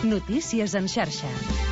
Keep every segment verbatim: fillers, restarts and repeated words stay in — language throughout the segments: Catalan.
Notícies en xarxa.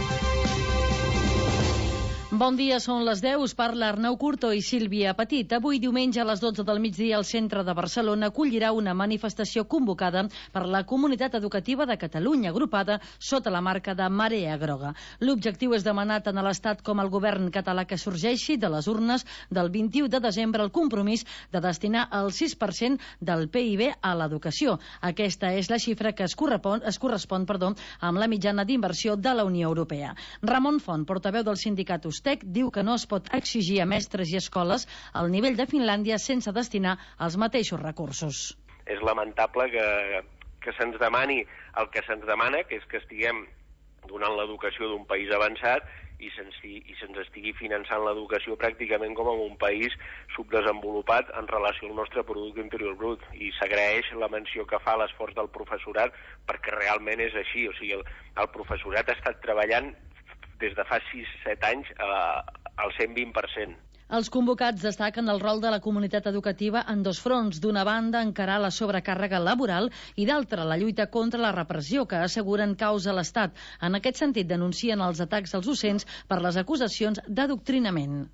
Bon dia, són les deu, us parla Arnau Curto i Sílvia Petit. Avui diumenge a les dotze del migdia el centre de Barcelona acollirà una manifestació convocada per la comunitat educativa de Catalunya, agrupada sota la marca de Marea Groga. L'objectiu és demanar tant a l'Estat com al govern català que sorgeixi de les urnes del vint-i-u de desembre el compromís de destinar el sis per cent del P I B a l'educació. Aquesta és la xifra que es correspon, es correspon perdó, amb la mitjana d'inversió de la Unió Europea. Ramon Font, portaveu del sindicat Ustec, diu que no es pot exigir a mestres i escoles el nivell de Finlàndia sense destinar els mateixos recursos. És lamentable que, que se'ns demani el que se'ns demana, que és que estiguem donant l'educació d'un país avançat i se'ns i se'ns estigui finançant l'educació pràcticament com en un país subdesenvolupat en relació al nostre producte interior brut. I s'agraeix la menció que fa l'esforç del professorat, perquè realment és així. O sigui, el, el professorat ha estat treballant des de fa sis set anys eh, al cent vint per cent. Els convocats destaquen el rol de la comunitat educativa en dos fronts. D'una banda, encarar la sobrecàrrega laboral i d'altra, la lluita contra la repressió que asseguren causa l'Estat. En aquest sentit, denuncien els atacs als docents per les acusacions d'adoctrinament.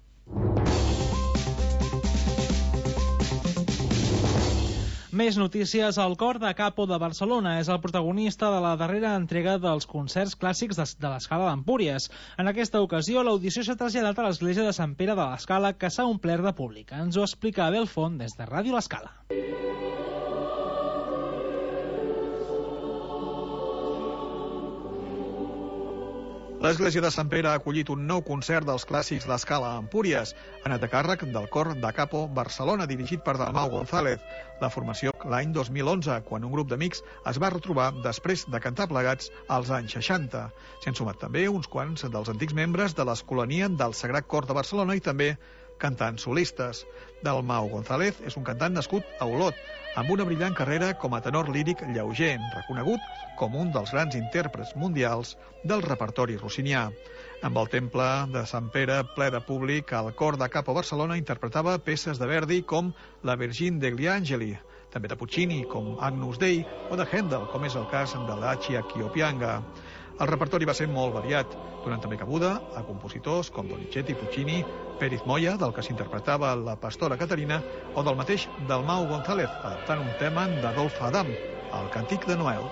Més notícies. El Cor da Capo de Barcelona és el protagonista de la darrera entrega dels concerts clàssics de, de l'Escala d'Empúries. En aquesta ocasió, l'audició s'ha traslladat a l'església de Sant Pere de l'Escala, que s'ha omplert de públic. Ens ho explica Abel Font des de Ràdio L'Escala. L'església de Sant Pere ha acollit un nou concert dels clàssics d'Escala a Empúries, anat a càrrec del Cor da Capo Barcelona, dirigit per Dalmau González. La formació l'any dos mil onze, quan un grup d'amics es va retrobar després de cantar plegats als anys seixanta. S'hi han sumat també uns quants dels antics membres de l'Escolania del Sagrat Cor de Barcelona i també cantants solistes. Dalmau González és un cantant nascut a Olot, amb una brillant carrera com a tenor líric lleuger, reconegut com un dels grans intèrprets mundials del repertori rossinià. Amb el temple de Sant Pere ple de públic, el Cor da Capo Barcelona interpretava peces de Verdi com la Virgin degli Angeli, també de Puccini com Agnus Dei o de Händel, com és el cas de l'Accia Chiopianga. El repertori va ser molt variat, donant també cabuda a compositors com Donizetti, Puccini, Pérez Moya, del que s'interpretava la Pastora Caterina, o del mateix Dalmau González, adaptant un tema d'Adolf Adam, el Càntic de Noel.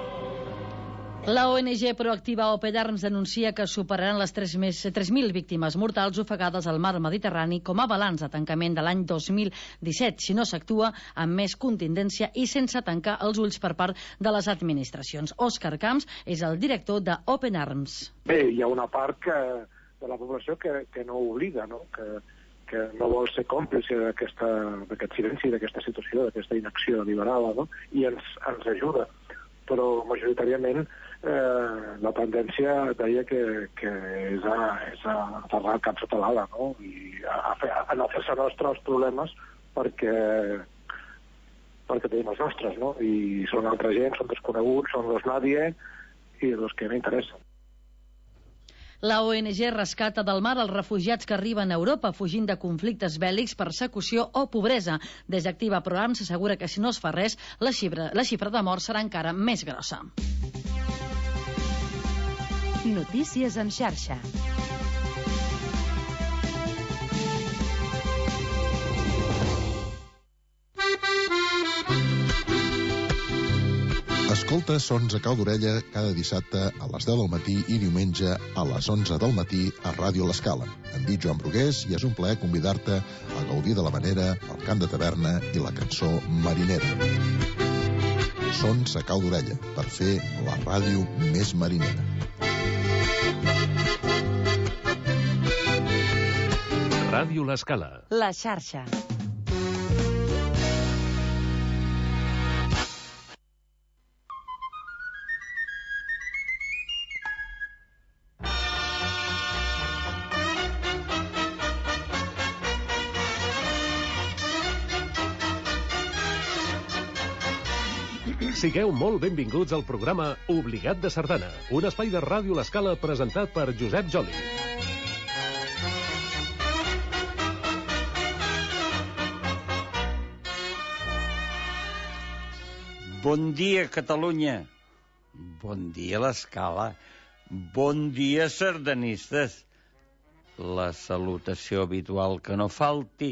La O N G Proactiva Open Arms denuncia que superaran les tres mil víctimes mortals ofegades al mar Mediterrani com a balanç de tancament de l'any dos mil disset, si no s'actua amb més contundència i sense tancar els ulls per part de les administracions. Òscar Camps és el director de Open Arms. Bé, hi ha una part que, de la població que, que no oblida, no? Que, que no vol ser còmplice d'aquest silenci, d'aquesta situació, d'aquesta inacció deliberada, no? I ens, ens ajuda. Però majoritàriament eh, la tendència deia que, que és a, és a aterrar el cap sota l'ala, no? I a, a, fer, a no fer-se nostres els problemes perquè, perquè tenim els nostres, no? I són altra gent, són desconeguts, són los nadie i los que no interessen. La O N G rescata del mar els refugiats que arriben a Europa fugint de conflictes bèl·lics, persecució o pobresa. Desactiva Proarms s'assegura que si no es fa res, la xifra, la xifra de morts serà encara més grossa. Notícies en xarxa. Escolta Sons a cau d'orella cada dissabte a les deu del matí i diumenge a les onze del matí a Ràdio L'Escala. Em dic Joan Brugués i és un plaer convidar-te a gaudir de la manera, el cant de taverna i la cançó marinera. Sons a cau d'orella, per fer la ràdio més marinera. Ràdio L'Escala. La xarxa. Sigueu molt benvinguts al programa Obligat de Sardana, un espai de Ràdio L'Escala presentat per Josep Joli. Bon dia, Catalunya. Bon dia, l'Escala. Bon dia, sardanistes. La salutació habitual que no falti.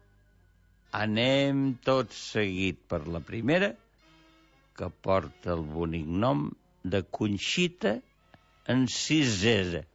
Anem tots seguit per la primera, que porta el bonic nom de Conxita Encisera.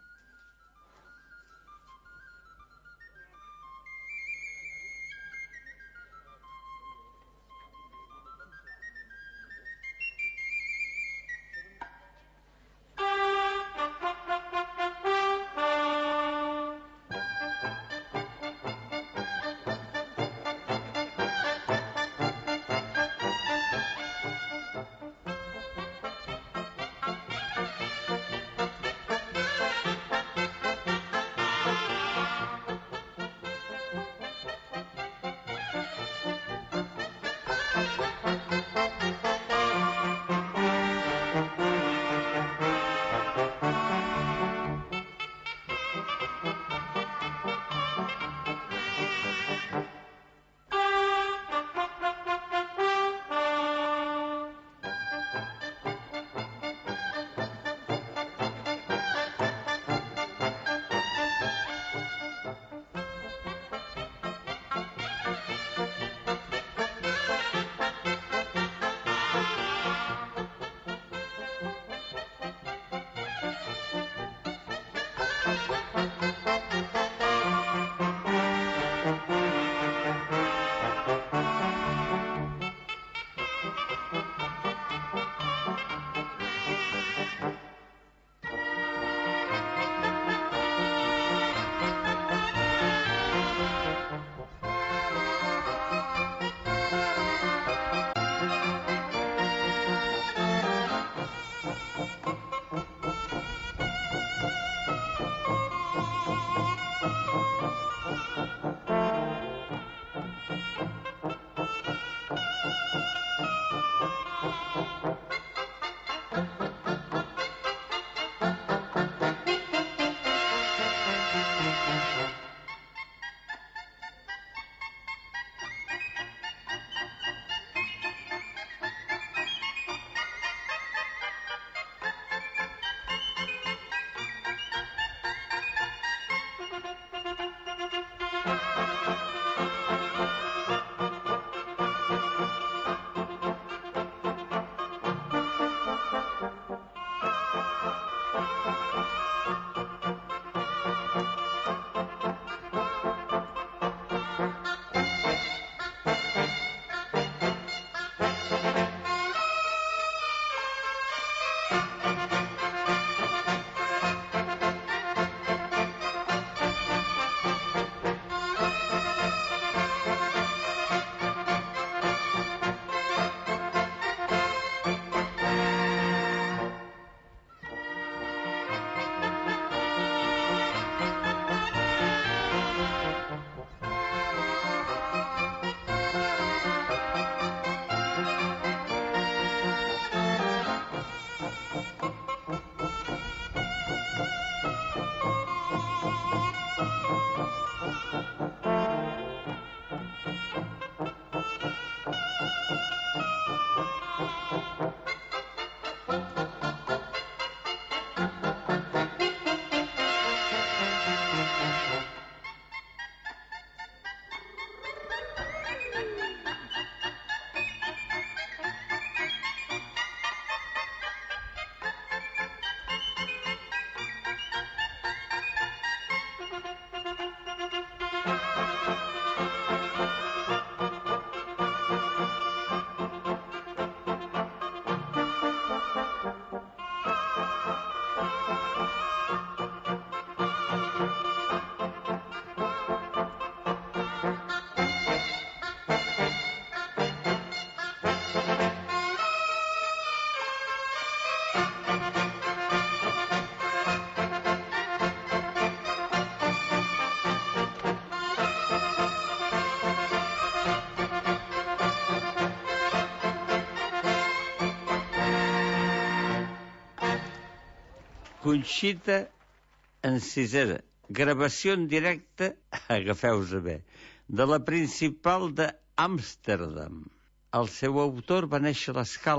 Conxita Encisera, gravació en directe, agafeu-vos bé, de la Principal d'Amsterdam. El seu autor va néixer a l'Escala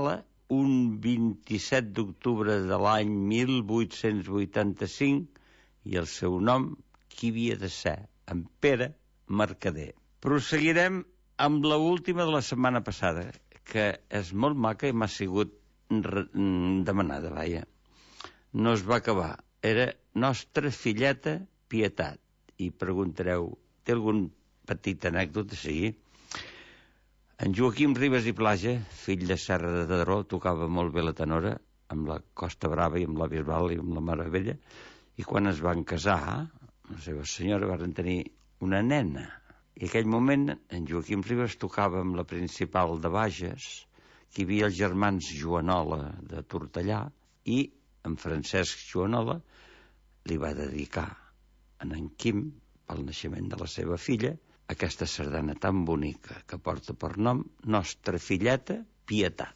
un vint-i-set d'octubre de l'any mil vuit-cents vuitanta-cinc i el seu nom, qui havia de ser? En Pere Mercader. Proseguirem amb l'última de la setmana passada, que és molt maca i m'ha sigut demanada, vaja. No es va acabar. Era Nostra Filleta Pietat. I preguntareu, té algun petit anècdota? Sí. En Joaquim Ribas i Plaja, fill de Serra de Daró, tocava molt bé la tenora, amb la Costa Brava i amb la Bisbal i amb la Meravella, i quan es van casar, la seva senyora van tenir una nena. I en aquell moment, en Joaquim Ribas tocava amb la principal de Bages, que hi havia els germans Joanola de Tortellà, i en Francesc Joanola li va dedicar a en Quim, pel naixement de la seva filla, aquesta sardana tan bonica que porta per nom Nostra Filleta Pietat.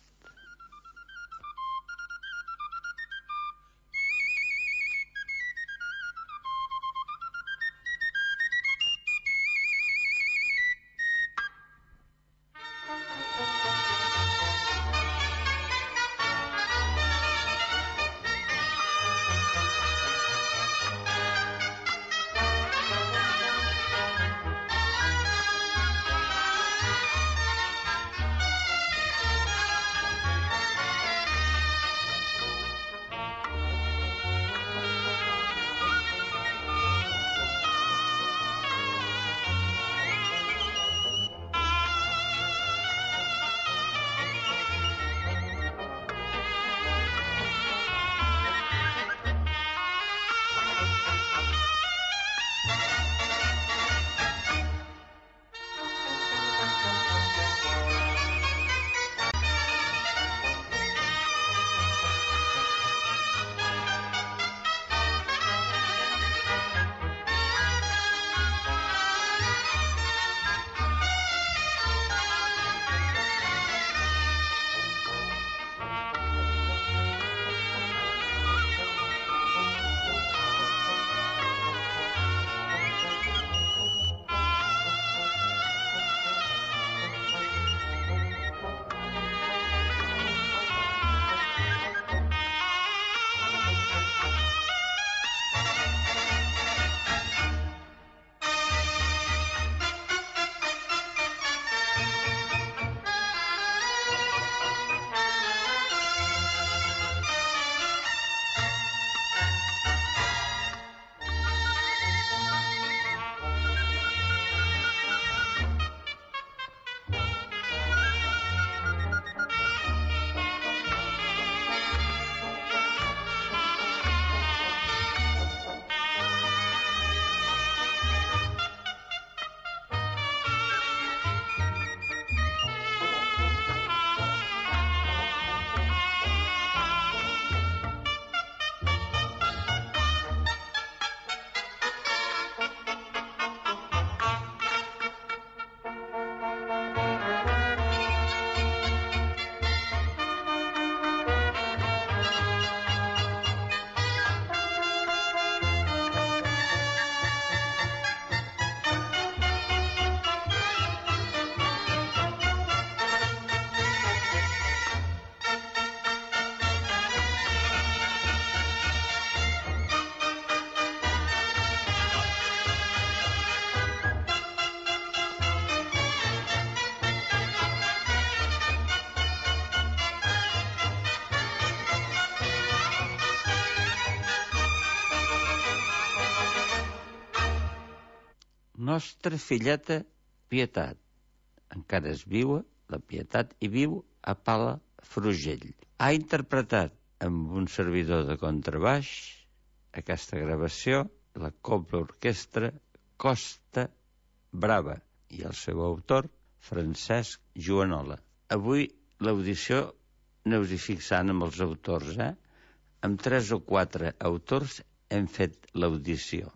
Nostra Filleta Pietat. Encara és viua, la Pietat, i viu a Palafrugell. Ha interpretat amb un servidor de contrabaix aquesta gravació, la Cobla Orquestra Costa Brava, i el seu autor, Francesc Joanola. Avui l'audició, aneu-hi fixant amb els autors, eh? Amb tres o quatre autors hem fet l'audició.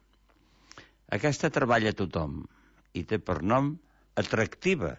Aquesta treballa tothom i té per nom Atractiva.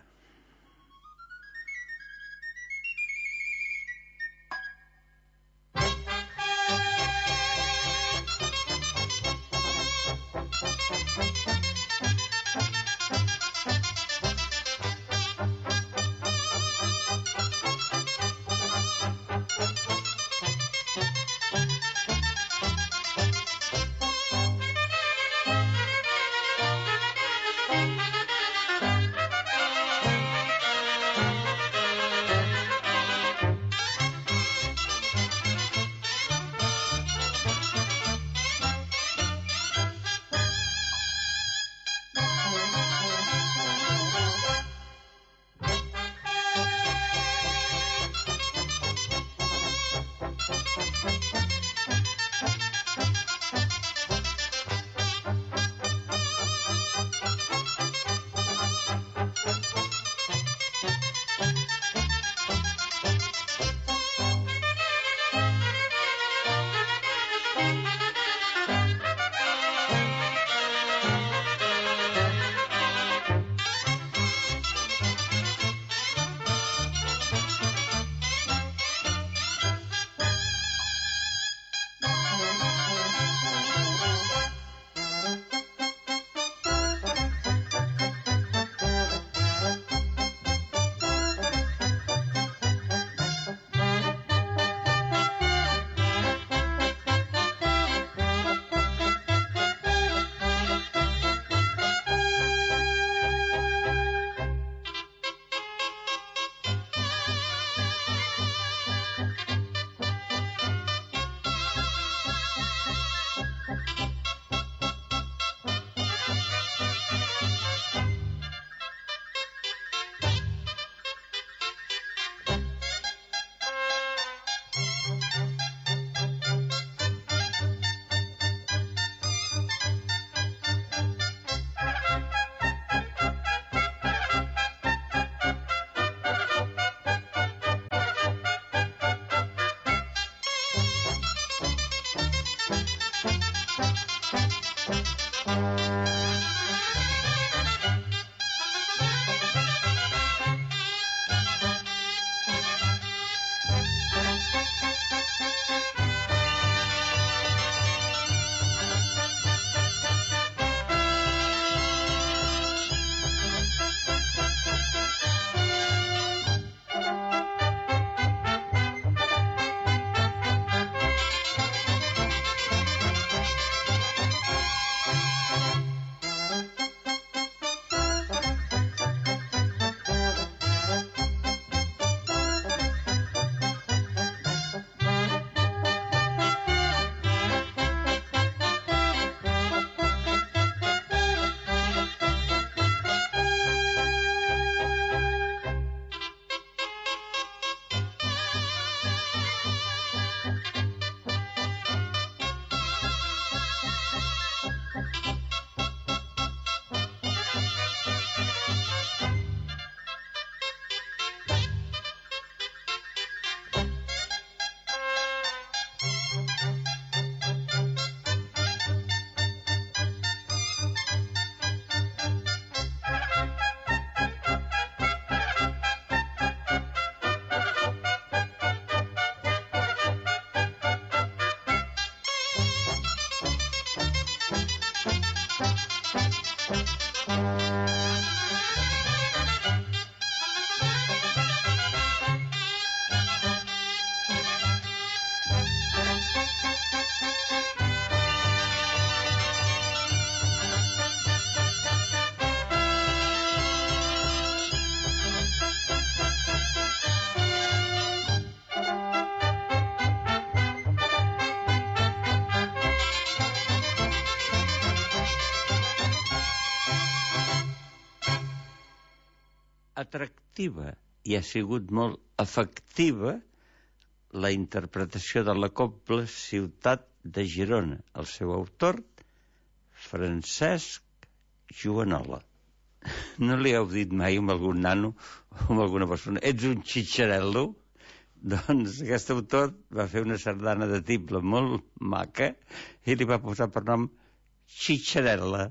Atractiva i ha sigut molt efectiva la interpretació de la cobla Ciutat de Girona. El seu autor, Francesc Joanola. No li heu dit mai amb algun nano o amb alguna persona ets un xitxarel·lo? Doncs aquest autor va fer una sardana de tible molt maca i li va posar per nom Xitxarel·la.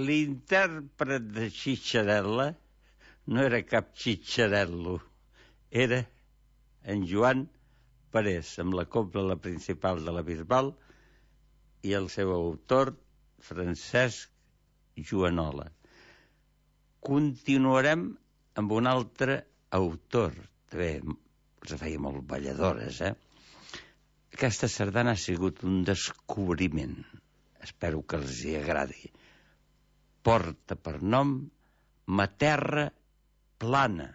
L'intèrpret de Xitxarel·la no era cap xitxarel·lo, era en Joan Parés, amb la cobla la principal de la Bisbal, i el seu autor, Francesc Joanola. Continuarem amb un altre autor, també els feia molt balladores, eh? Aquesta sardana ha sigut un descobriment. Espero que els hi agradi. Porta per nom Ma terra plana.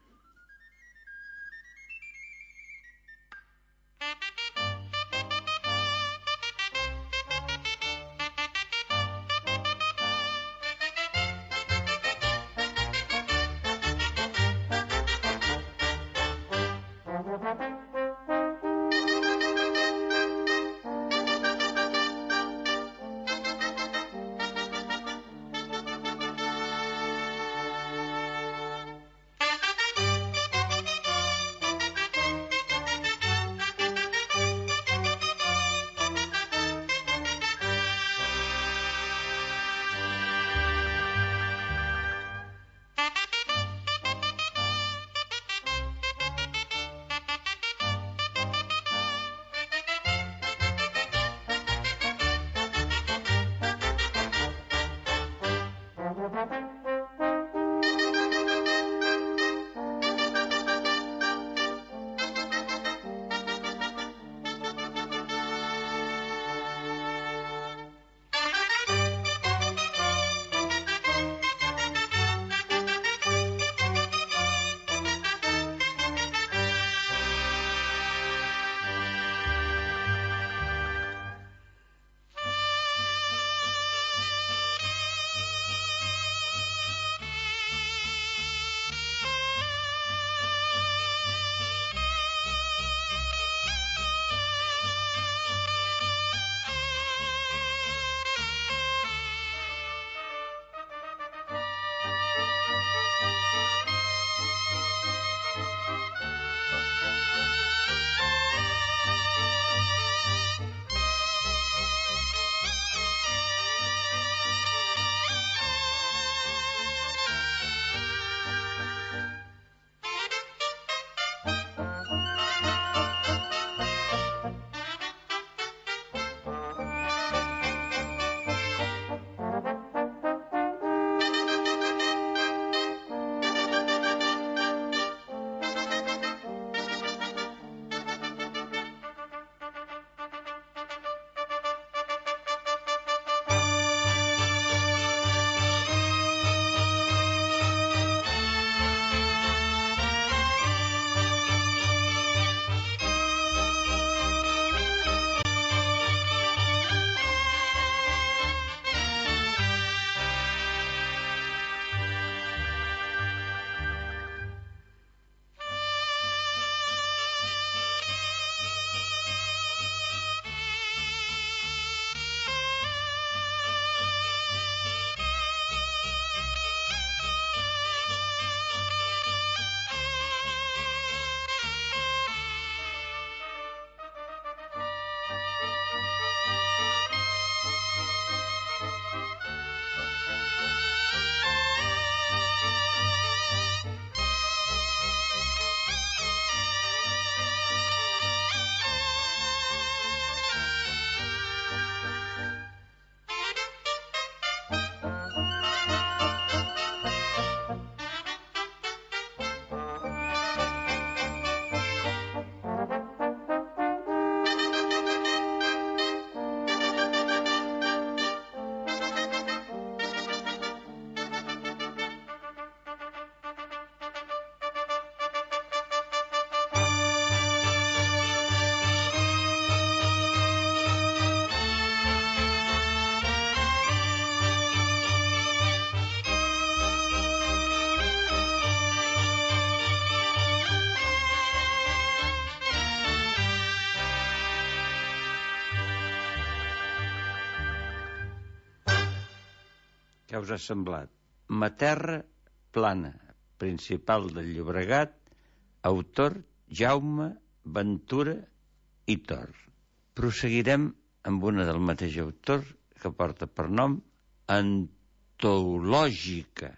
Què us ha semblat? Ma terra plana, principal del Llobregat, autor Jaume Ventura i Tor. Proseguirem amb una del mateix autor que porta per nom antològica.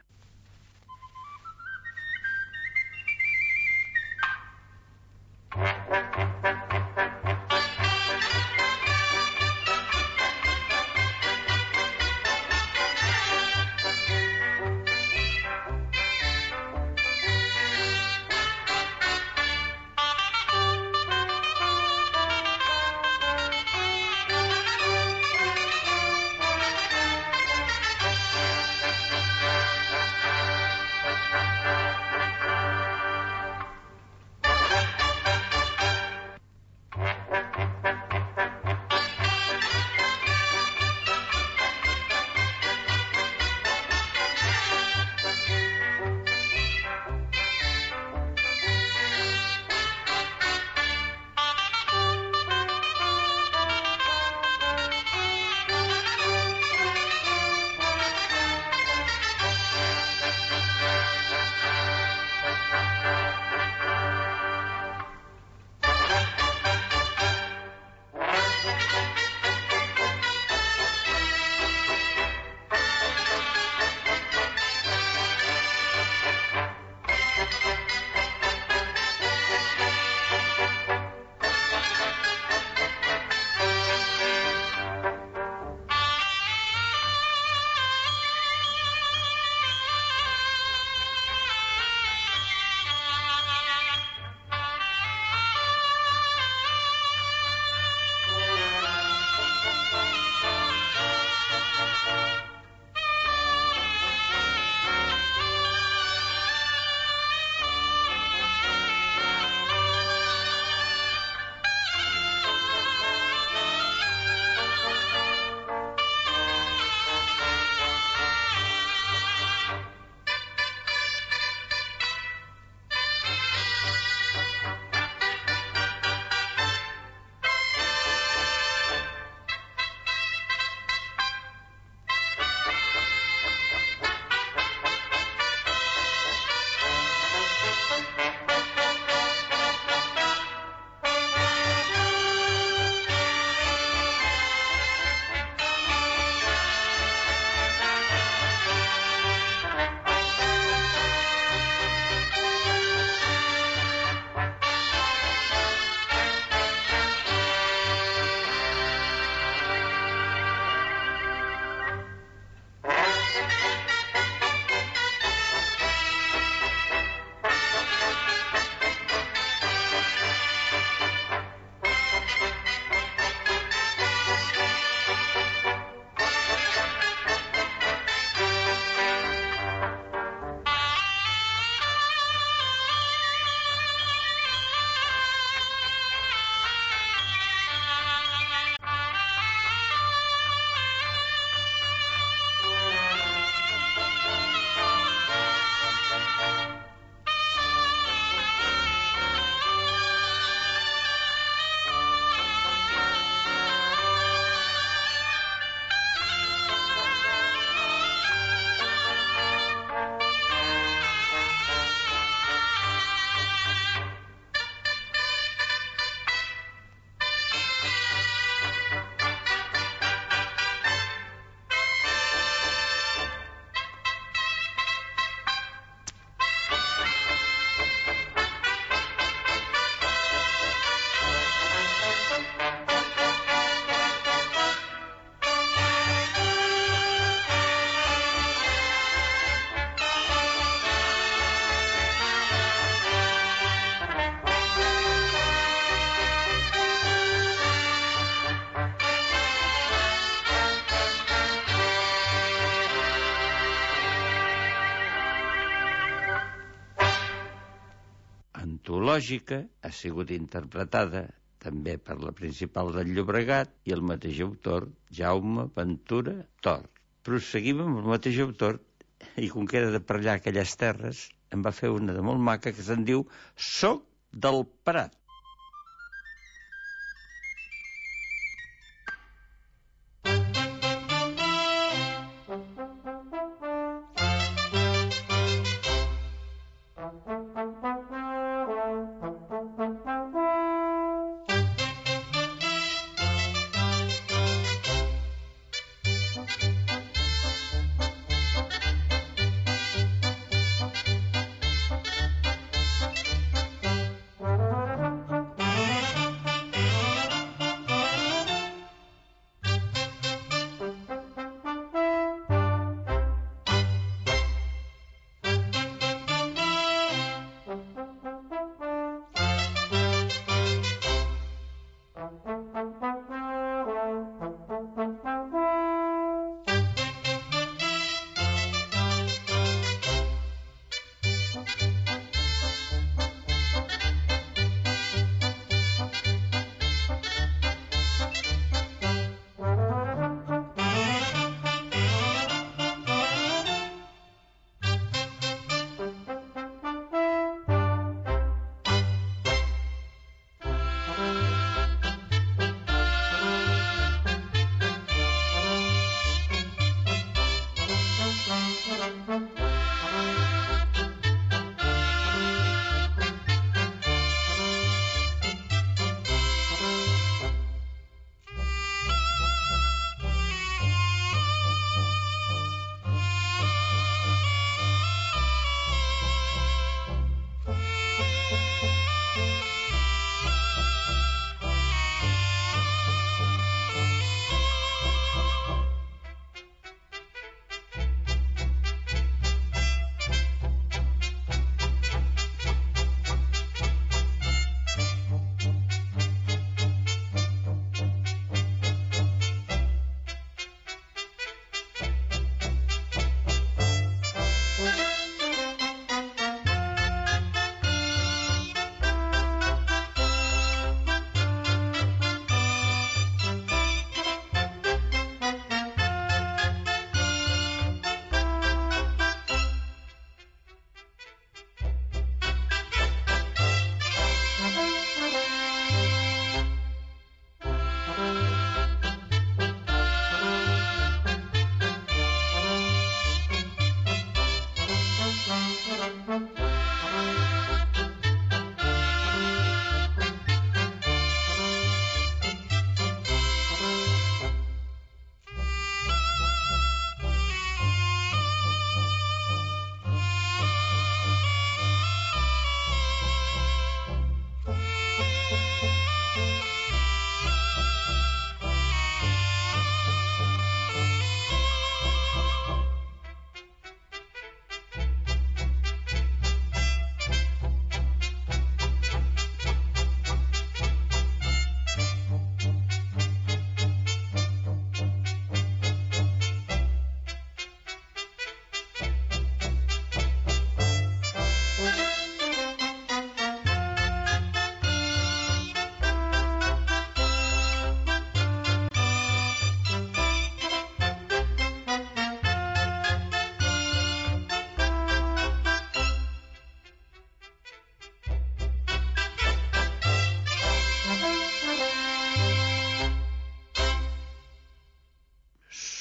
antològica ha sigut interpretada també per la Principal del Llobregat i el mateix autor, Jaume Ventura Tort. Proseguim amb el mateix autor i com que era de per allà aquelles terres, em va fer una de molt maca que se'n diu Soc del Prat.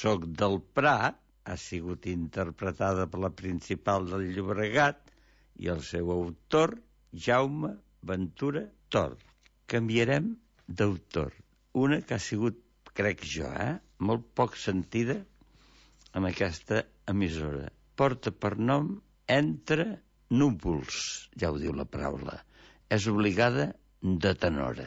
Soc del Prat ha sigut interpretada per la Principal del Llobregat i el seu autor, Jaume Ventura Tor. Canviarem d'autor. Una que ha sigut, crec jo, eh, molt poc sentida en aquesta emissora. Porta per nom Entre núvols, ja ho diu la paraula. És obligada de tenora.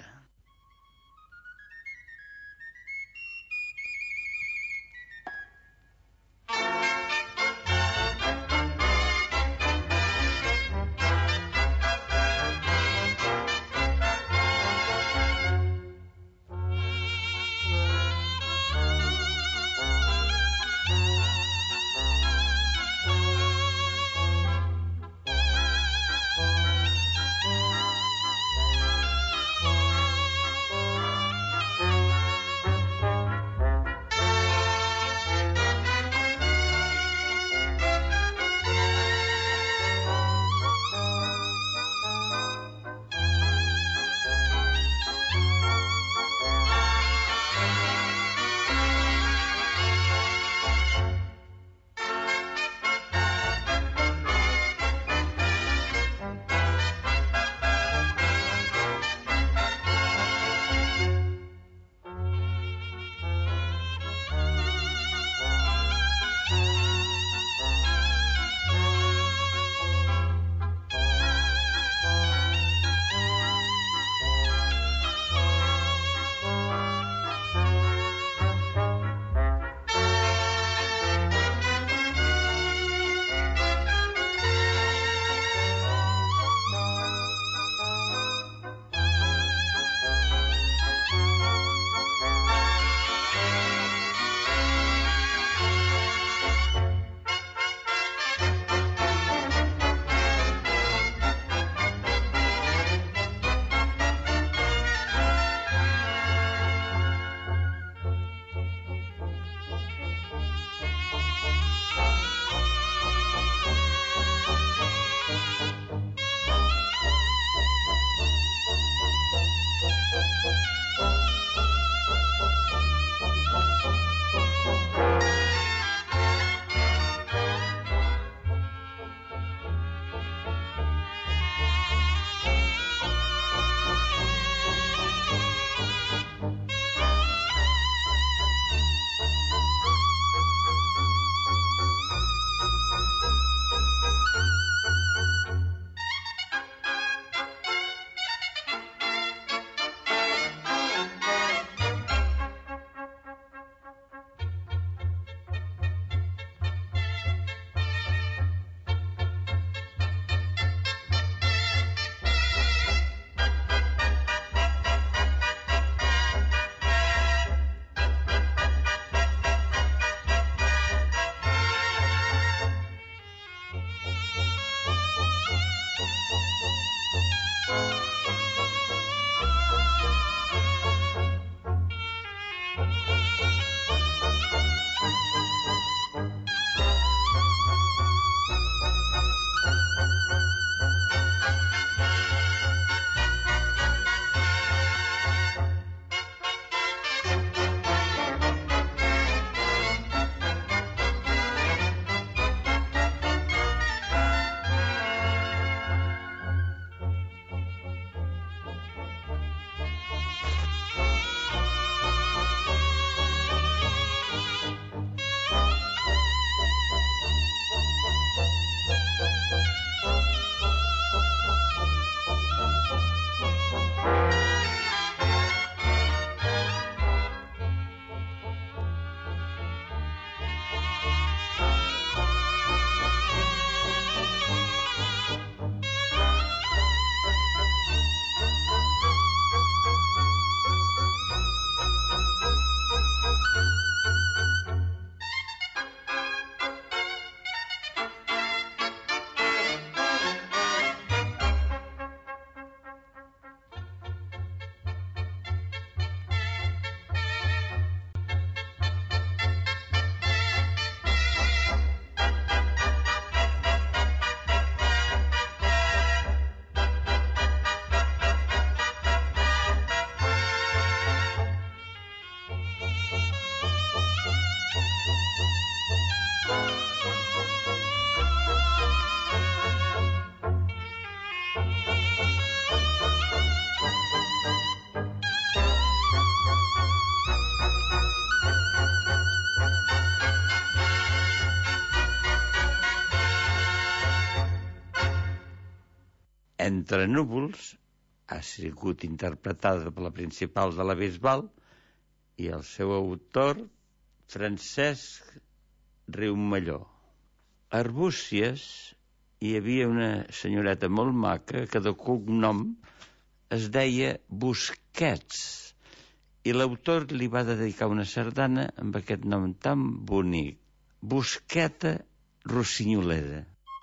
Entre núvols ha sigut interpretada per la principal de la Bisbal i el seu autor, Francesc Riumelló. A Arbúcies hi havia una senyoreta molt maca que de cognom es deia Busquets i l'autor li va dedicar una sardana amb aquest nom tan bonic, Busqueta Rossinyolera.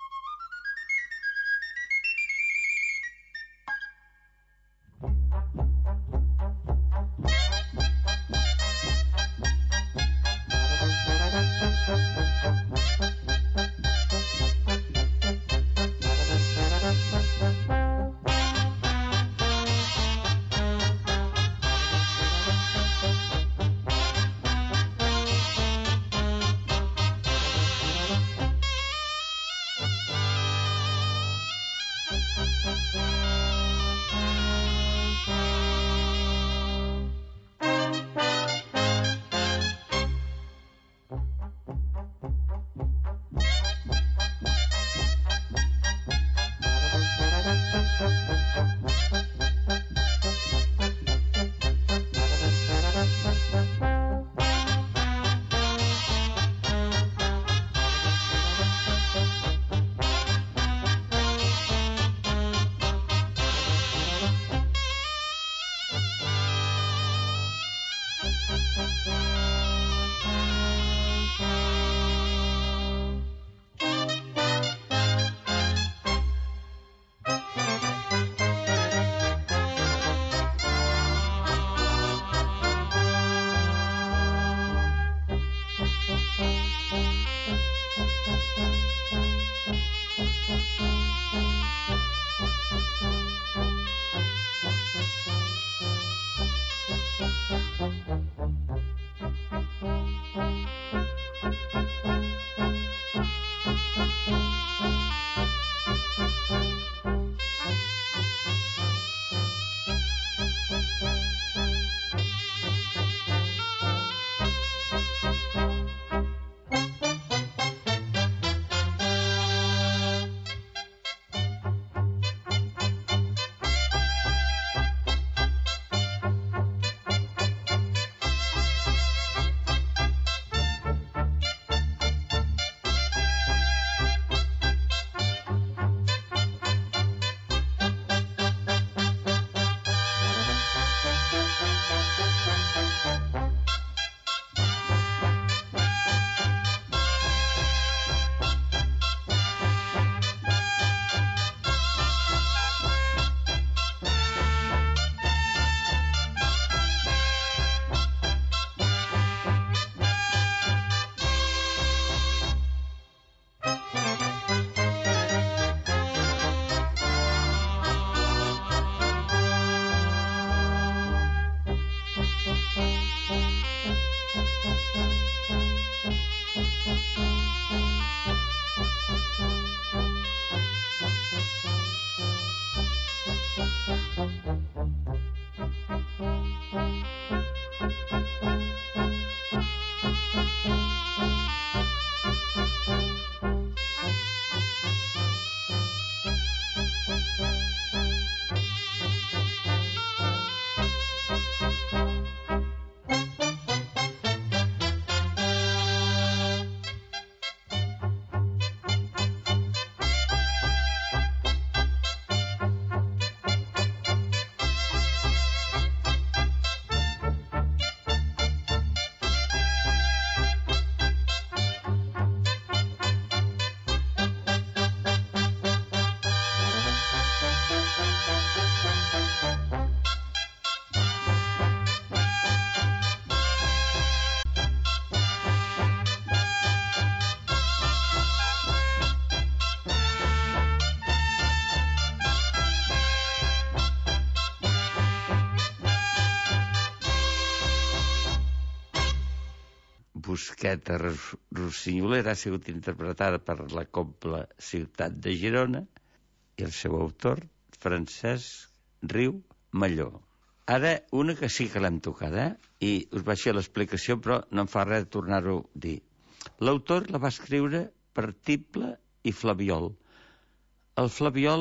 Busqueta Rossinyolera ha sigut interpretada per la Cobla Ciutat de Girona i el seu autor, Francesc Riumelló. Ara, una que sí que l'hem tocada, eh? I us vaig fer l'explicació, però no em fa res tornar-ho a dir. L'autor la va escriure per tible i flabiol. El flabiol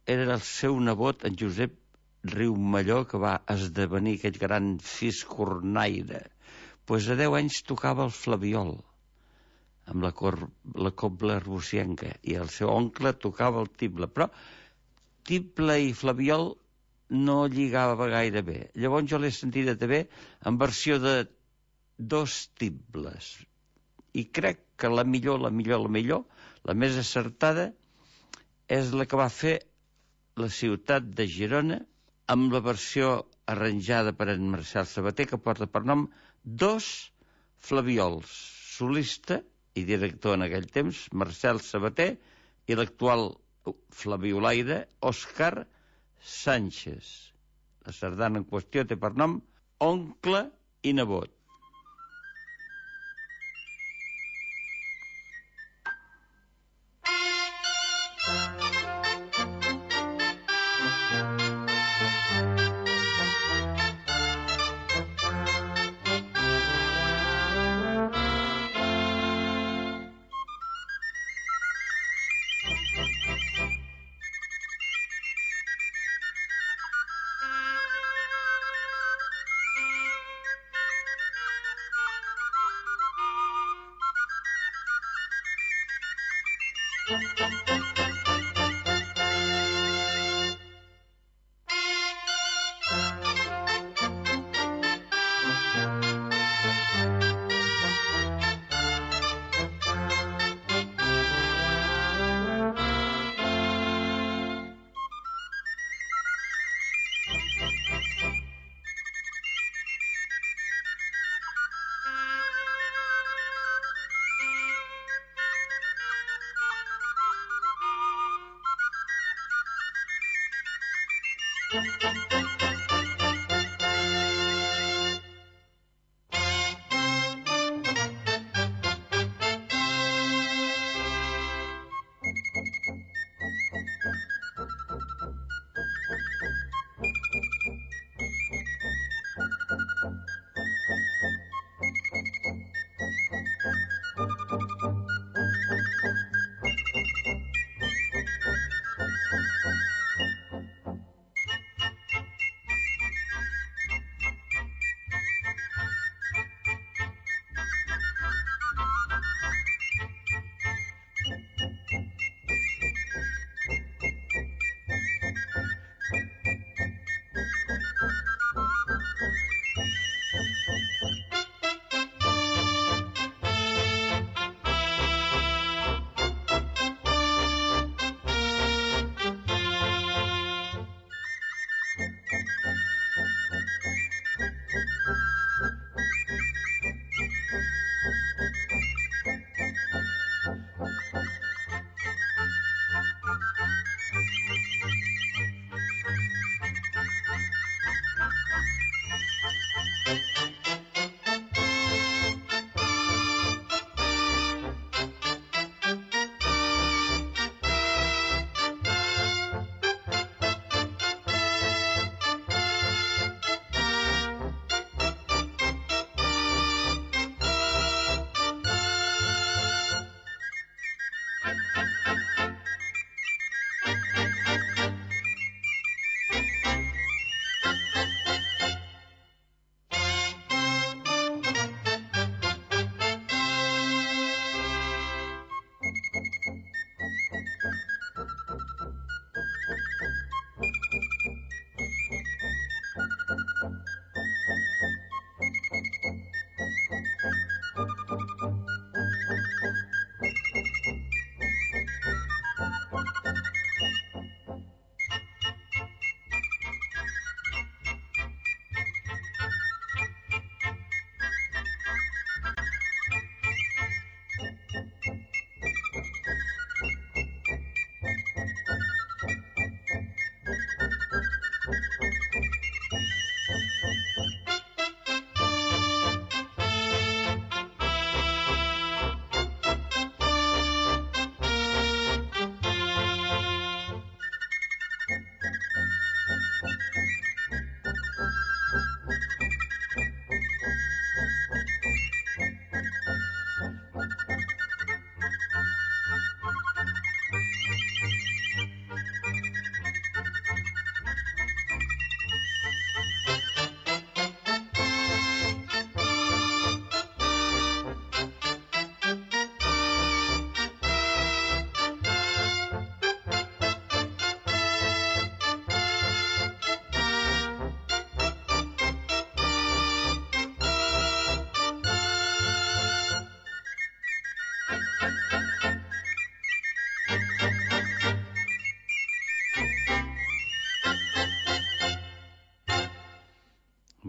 era el seu nebot, en Josep Riumelló, que va esdevenir aquest gran fiscornaire. Pues a deu anys tocava el flabiol amb la, cor, la cobla arbocienca, i el seu oncle tocava el tible, però tible i flabiol no lligava gaire bé. Llavors jo l'he sentida també en versió de dos tibles, i crec que la millor, la millor, la millor, la més acertada és la que va fer la ciutat de Girona amb la versió arranjada per en Marcel Sabater, que porta per nom Dos Flaviols, solista i director en aquell temps, Marcel Sabater, i l'actual flabiolaire, Òscar Sánchez. La sardana en qüestió té per nom Oncle i nebot.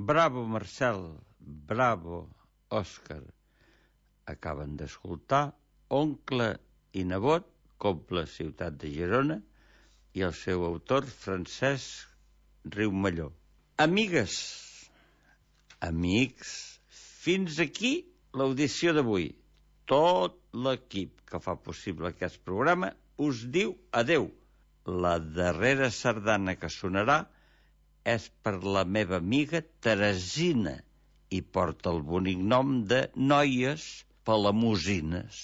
Bravo, Marcel. Bravo, Òscar. Acaben d'escoltar Oncle i nebot, Cobla, ciutat de Girona, i el seu autor, Francesc Riumelló. Amigues, amics, fins aquí l'audició d'avui. Tot l'equip que fa possible aquest programa us diu adeu. La darrera sardana que sonarà és per la meva amiga Teresina i porta el bonic nom de Noies Palamosines.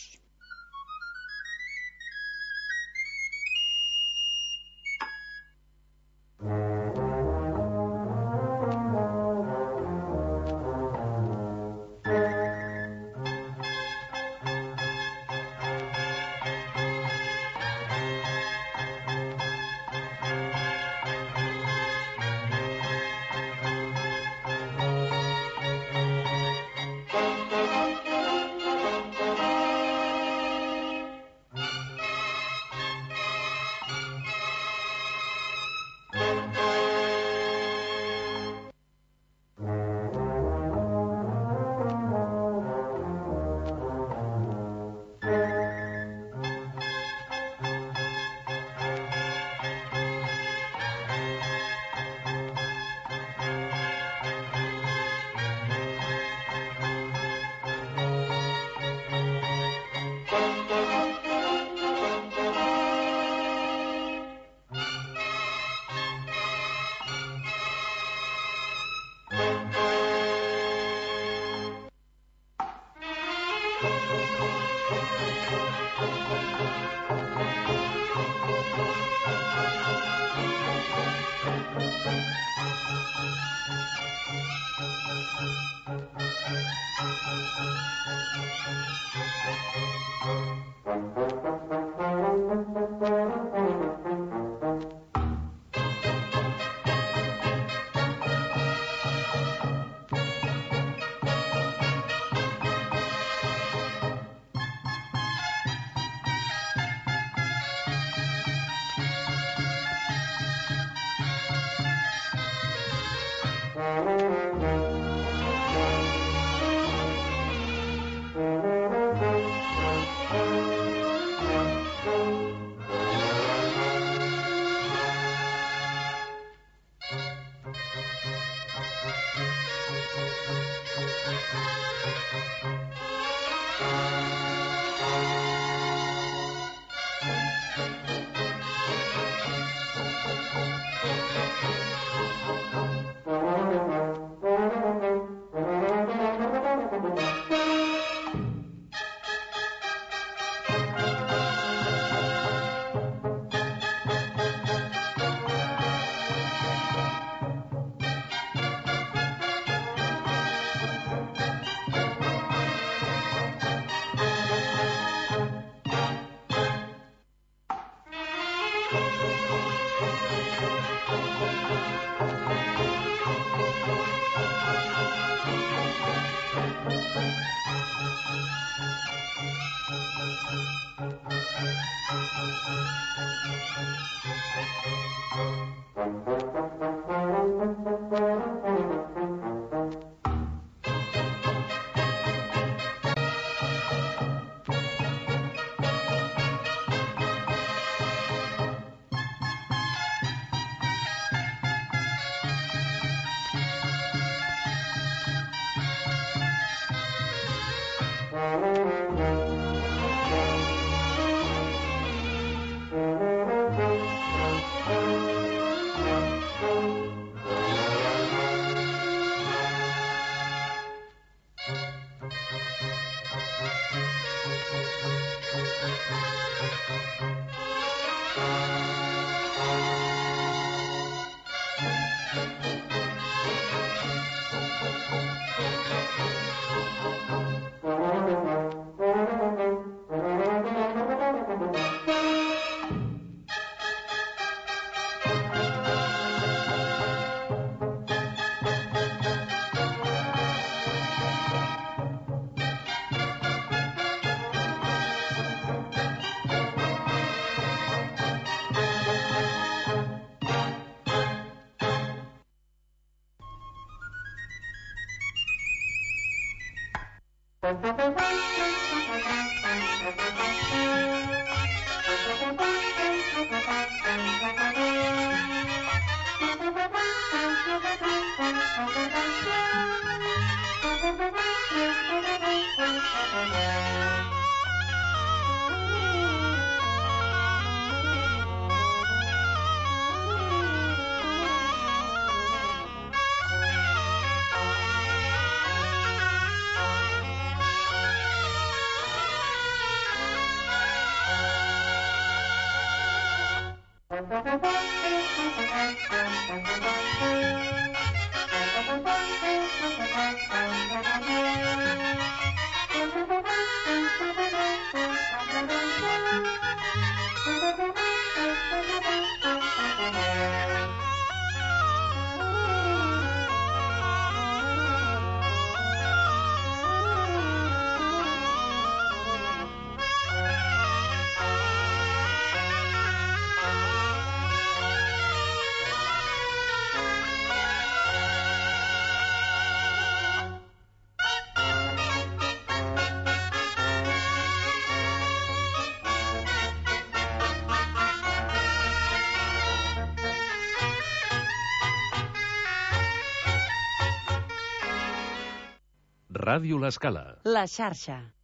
Ràdio L'Escala. La xarxa.